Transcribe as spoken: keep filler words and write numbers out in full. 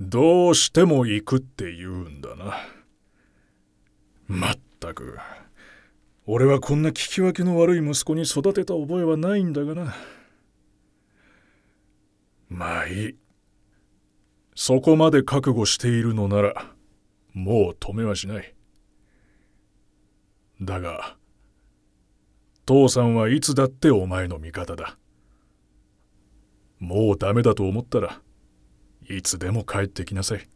どうしても行くって言うんだな。まったく、俺はこんな聞き分けの悪い息子に育てた覚えはないんだがな。まあいい。そこまで覚悟しているのなら、もう止めはしない。だが、父さんはいつだってお前の味方だ。もうダメだと思ったら、いつでも帰ってきなさい。